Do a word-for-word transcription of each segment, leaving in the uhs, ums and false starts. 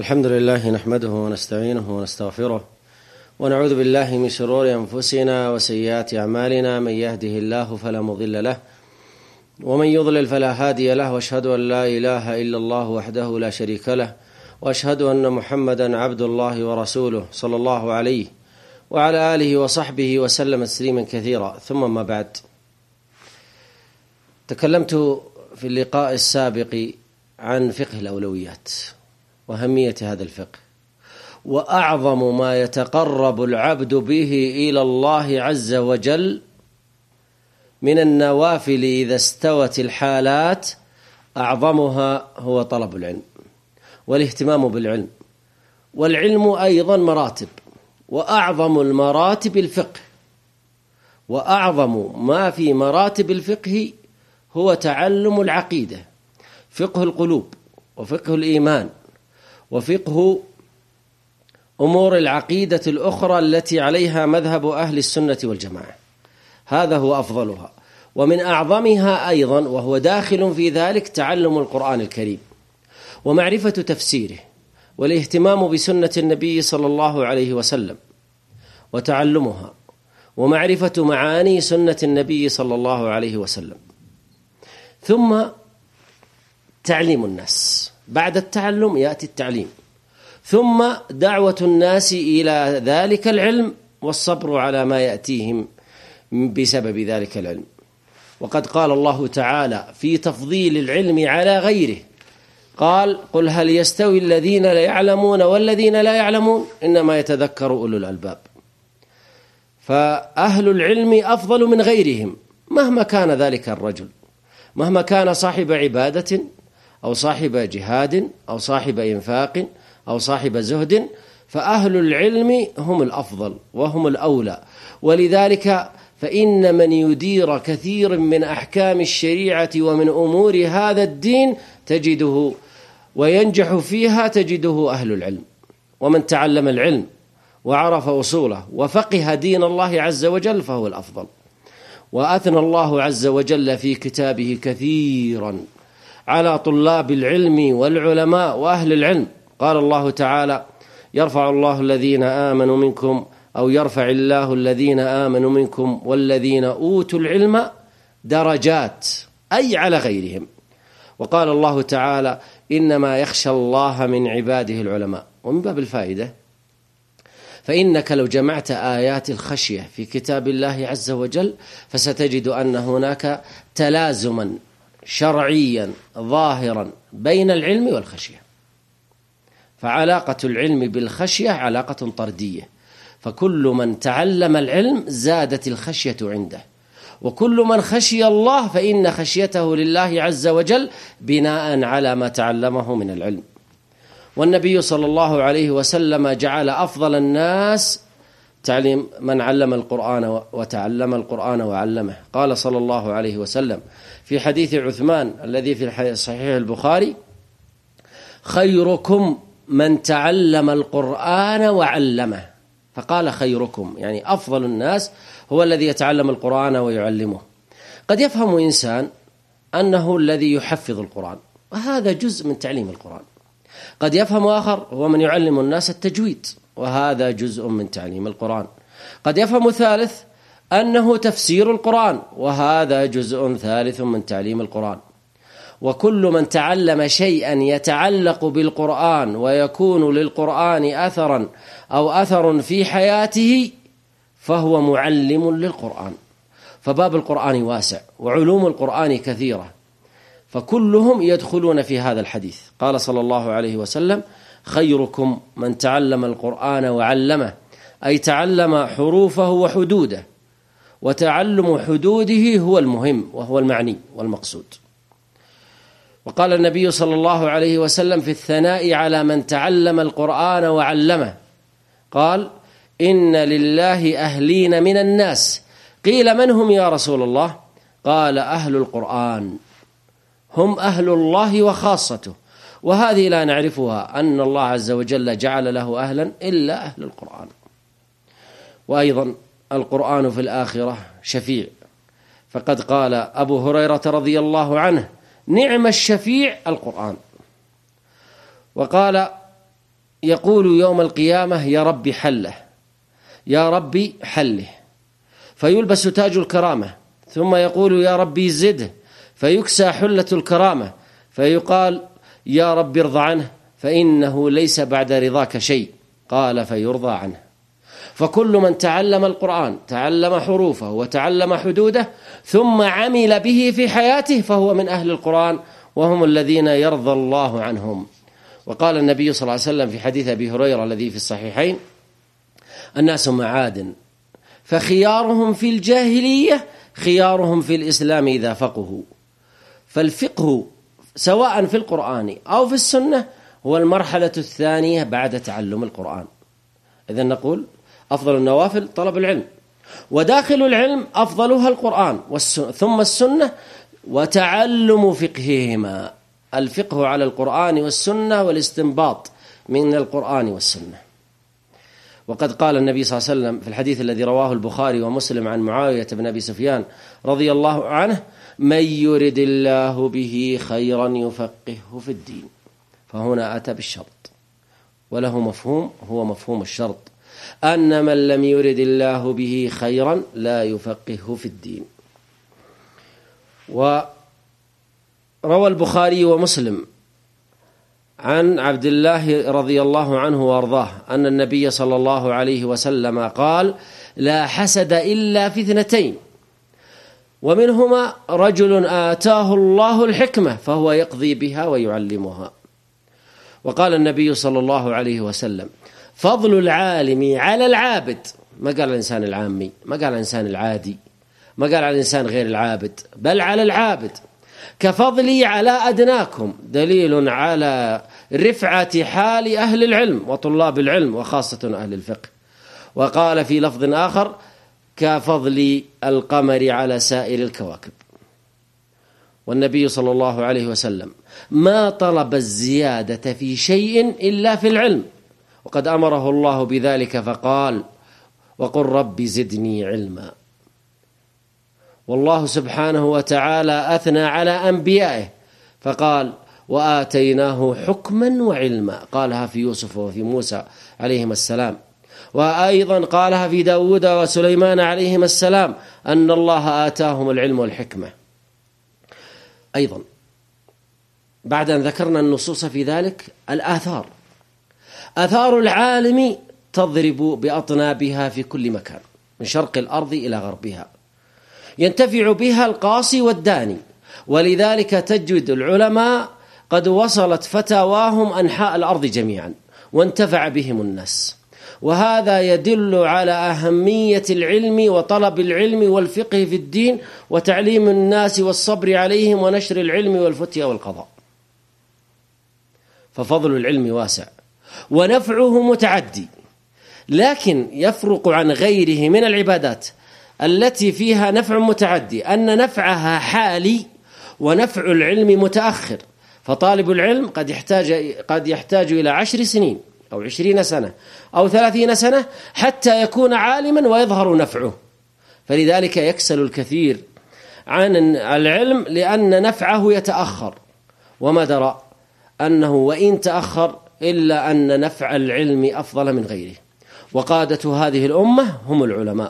الحمد لله نحمده ونستعينه ونستغفره ونعوذ بالله من شرور أنفسنا وسيئات أعمالنا. من يهده الله فلا مضل له ومن يضلل فلا هادي له، واشهد أن لا إله إلا الله وحده لا شريك له، واشهد أن محمدا عبد الله ورسوله صلى الله عليه وعلى آله وصحبه وسلم تسليما كثيرا. ثم ما بعد، تكلمت في اللقاء السابق عن فقه الأولويات وأهمية هذا الفقه، وأعظم ما يتقرب العبد به إلى الله عز وجل من النوافل إذا استوت الحالات أعظمها هو طلب العلم والاهتمام بالعلم. والعلم أيضا مراتب، وأعظم المراتب الفقه، وأعظم ما في مراتب الفقه هو تعلم العقيدة، فقه القلوب وفقه الإيمان وفقه أمور العقيدة الأخرى التي عليها مذهب أهل السنة والجماعة. هذا هو أفضلها، ومن أعظمها أيضا وهو داخل في ذلك تعلم القرآن الكريم ومعرفة تفسيره والاهتمام بسنة النبي صلى الله عليه وسلم وتعلمها ومعرفة معاني سنة النبي صلى الله عليه وسلم، ثم تعليم الناس. بعد التعلم يأتي التعليم، ثم دعوة الناس إلى ذلك العلم والصبر على ما يأتيهم بسبب ذلك العلم. وقد قال الله تعالى في تفضيل العلم على غيره، قال: قل هل يستوي الذين لا يعلمون والذين لا يعلمون إنما يتذكر أولو الألباب. فأهل العلم أفضل من غيرهم مهما كان ذلك الرجل، مهما كان صاحب عبادة أو صاحب جهاد أو صاحب إنفاق أو صاحب زهد، فأهل العلم هم الأفضل وهم الأولى. ولذلك فإن من يدير كثير من أحكام الشريعة ومن أمور هذا الدين تجده وينجح فيها تجده أهل العلم. ومن تعلم العلم وعرف أصوله وفقه دين الله عز وجل فهو الأفضل. وأثنى الله عز وجل في كتابه كثيرا على طلاب العلم والعلماء وأهل العلم. قال الله تعالى: يرفع الله الذين آمنوا منكم أو يرفع الله الذين آمنوا منكم والذين أوتوا العلم درجات، أي على غيرهم. وقال الله تعالى: إنما يخشى الله من عباده العلماء. ومن باب الفائدة، فإنك لو جمعت آيات الخشية في كتاب الله عز وجل فستجد أن هناك تلازما شرعيا ظاهرا بين العلم والخشية. فعلاقة العلم بالخشية علاقة طردية، فكل من تعلم العلم زادت الخشية عنده، وكل من خشي الله فإن خشيته لله عز وجل بناء على ما تعلمه من العلم. والنبي صلى الله عليه وسلم جعل أفضل الناس تعليم من علم القرآن وتعلم القرآن وعلمه. قال صلى الله عليه وسلم في حديث عثمان الذي في صحيح البخاري: خيركم من تعلم القرآن وعلمه. فقال خيركم، يعني أفضل الناس هو الذي يتعلم القرآن ويعلمه. قد يفهم إنسان أنه الذي يحفظ القرآن، وهذا جزء من تعليم القرآن. قد يفهم آخر هو من يعلم الناس التجويد، وهذا جزء من تعليم القرآن. قد يفهم ثالث أنه تفسير القرآن، وهذا جزء ثالث من تعليم القرآن. وكل من تعلم شيئا يتعلق بالقرآن ويكون للقرآن أثرا أو أثر في حياته فهو معلم للقرآن. فباب القرآن واسع وعلوم القرآن كثيرة، فكلهم يدخلون في هذا الحديث. قال صلى الله عليه وسلم: خيركم من تعلم القرآن وعلمه، أي تعلم حروفه وحدوده، وتعلم حدوده هو المهم وهو المعني والمقصود. وقال النبي صلى الله عليه وسلم في الثناء على من تعلم القرآن وعلمه، قال: إن لله أهلين من الناس. قيل: من هم يا رسول الله؟ قال: أهل القرآن، هم أهل الله وخاصته. وهذه لا نعرفها أن الله عز وجل جعل له أهلا إلا أهل القرآن. وأيضا القرآن في الآخرة شفيع، فقد قال أبو هريرة رضي الله عنه: نعم الشفيع القرآن. وقال يقول يوم القيامة يا ربي حله، يا ربي حله، فيلبس تاج الكرامة، ثم يقول يا ربي زده، فيكسى حلة الكرامة، فيقال يا ربي ارضى عنه فإنه ليس بعد رضاك شيء، قال فيرضى عنه. فكل من تعلم القرآن تعلم حروفه وتعلم حدوده ثم عمل به في حياته فهو من أهل القرآن، وهم الذين يرضى الله عنهم. وقال النبي صلى الله عليه وسلم في حديث أبي هريرة الذي في الصحيحين: الناس معادن، فخيارهم في الجاهلية خيارهم في الإسلام إذا فقهوا. فالفقه سواء في القرآن أو في السنة هو المرحلة الثانية بعد تعلم القرآن. إذن نقول أفضل النوافل طلب العلم، وداخل العلم أفضلها القرآن ثم السنة وتعلم فقههما، الفقه على القرآن والسنة والاستنباط من القرآن والسنة. وقد قال النبي صلى الله عليه وسلم في الحديث الذي رواه البخاري ومسلم عن معاوية بن أبي سفيان رضي الله عنه: من يرد الله به خيرا يفقهه في الدين. فهنا أتى بالشرط، وله مفهوم هو مفهوم الشرط، أن من لم يرد الله به خيرا لا يفقهه في الدين. وروى البخاري ومسلم عن عبد الله رضي الله عنه وارضاه أن النبي صلى الله عليه وسلم قال: لا حسد إلا في اثنتين، ومنهما رجل آتاه الله الحكمة فهو يقضي بها ويعلمها. وقال النبي صلى الله عليه وسلم: فضل العالم على العابد، ما قال الإنسان العامي، ما قال الإنسان العادي، ما قال على الإنسان غير العابد، بل على العابد، كفضلي على أدناكم، دليل على رفعة حال أهل العلم وطلاب العلم وخاصة أهل الفقه. وقال في لفظ آخر: كفضل القمر على سائر الكواكب. والنبي صلى الله عليه وسلم ما طلب الزيادة في شيء إلا في العلم، وقد أمره الله بذلك فقال: وقل رب زدني علما. والله سبحانه وتعالى أثنى على أنبيائه فقال: وآتيناه حكما وعلما، قالها في يوسف وفي موسى عليهما السلام، وأيضا قالها في داود وسليمان عليهما السلام أن الله آتاهم العلم والحكمة. أيضا بعد أن ذكرنا النصوص في ذلك، الآثار، آثار العالم تضرب بأطنابها في كل مكان من شرق الأرض إلى غربها، ينتفع بها القاصي والداني، ولذلك تجد العلماء قد وصلت فتاواهم أنحاء الأرض جميعا وانتفع بهم الناس. وهذا يدل على أهمية العلم وطلب العلم والفقه في الدين وتعليم الناس والصبر عليهم ونشر العلم والفتيا والقضاء. ففضل العلم واسع ونفعه متعدي، لكن يفرق عن غيره من العبادات التي فيها نفع متعدي أن نفعها حالي ونفع العلم متأخر. فطالب العلم قد يحتاج قد يحتاج إلى عشر سنين أو عشرين سنة أو ثلاثين سنة حتى يكون عالما ويظهر نفعه، فلذلك يكسل الكثير عن العلم لأن نفعه يتأخر، وما درى أنه وإن تأخر إلا أن نفع العلم أفضل من غيره. وقادة هذه الأمة هم العلماء.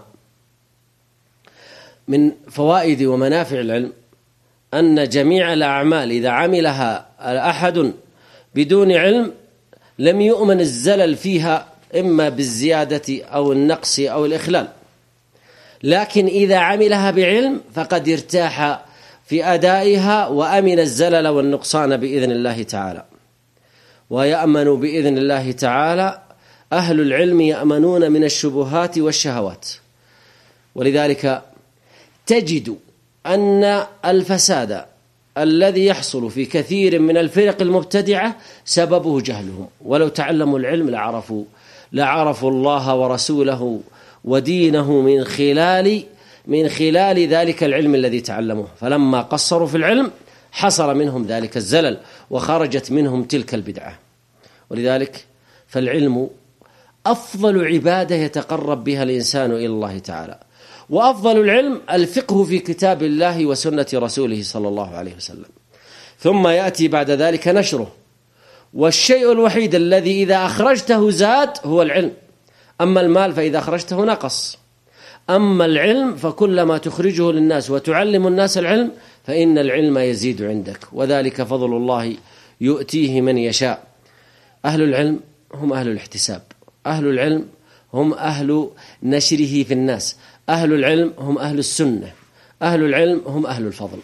من فوائد ومنافع العلم أن جميع الأعمال إذا عملها أحد بدون علم لم يؤمن الزلل فيها إما بالزيادة أو النقص أو الإخلال، لكن إذا عملها بعلم فقد ارتاح في أدائها وأمن الزلل والنقصان بإذن الله تعالى. ويأمن بإذن الله تعالى أهل العلم يأمنون من الشبهات والشهوات. ولذلك تجد أن الفساد الذي يحصل في كثير من الفرق المبتدعة سببه جهلهم، ولو تعلموا العلم لعرفوا لعرفوا الله ورسوله ودينه من خلال من خلال ذلك العلم الذي تعلموه. فلما قصروا في العلم حصل منهم ذلك الزلل وخرجت منهم تلك البدعة. ولذلك فالعلم أفضل عبادة يتقرب بها الإنسان إلى الله تعالى، وأفضل العلم الفقه في كتاب الله وسنة رسوله صلى الله عليه وسلم، ثم يأتي بعد ذلك نشره والشيء الوحيد الذي إذا أخرجته زاد هو العلم. أما المال فإذا أخرجته نقص. أما العلم فكلما تخرجه للناس وتعلم الناس العلم فإن العلم يزيد عندك، وذلك فضل الله يؤتيه من يشاء. أهل العلم هم أهل الاحتساب، أهل العلم هم أهل نشره في الناس، أهل العلم هم أهل السنة، أهل العلم هم أهل الفضل.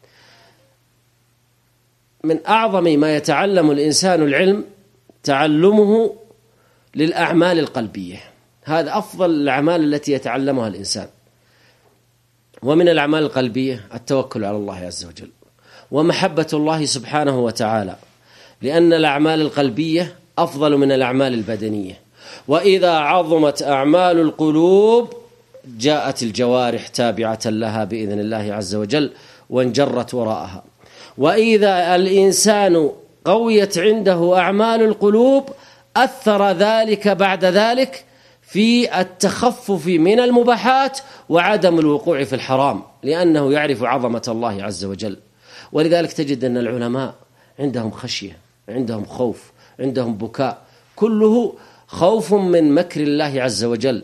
من أعظم ما يتعلم الإنسان العلم تعلمه للأعمال القلبية، هذا أفضل الأعمال التي يتعلمها الإنسان. ومن الأعمال القلبية التوكل على الله عز وجل ومحبة الله سبحانه وتعالى، لأن الأعمال القلبية أفضل من الأعمال البدنية. وإذا عظمت أعمال القلوب جاءت الجوارح تابعة لها بإذن الله عز وجل وانجرت وراءها. وإذا الإنسان قويت عنده أعمال القلوب أثر ذلك بعد ذلك في التخفف من المباحات وعدم الوقوع في الحرام، لأنه يعرف عظمة الله عز وجل. ولذلك تجد أن العلماء عندهم خشية، عندهم خوف، عندهم بكاء، كله خوف من مكر الله عز وجل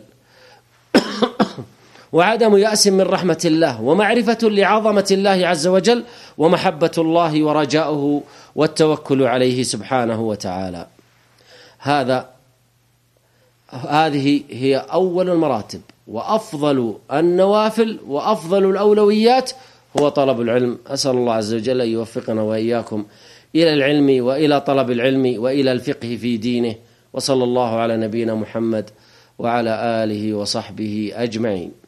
وعدم يأس من رحمة الله ومعرفة لعظمة الله عز وجل ومحبة الله ورجاؤه والتوكل عليه سبحانه وتعالى. هذا هذه هي أول المراتب وأفضل النوافل وأفضل الأولويات هو طلب العلم. أسأل الله عز وجل أن يوفقنا وإياكم إلى العلم وإلى طلب العلم وإلى الفقه في دينه، وصلى الله على نبينا محمد وعلى آله وصحبه أجمعين.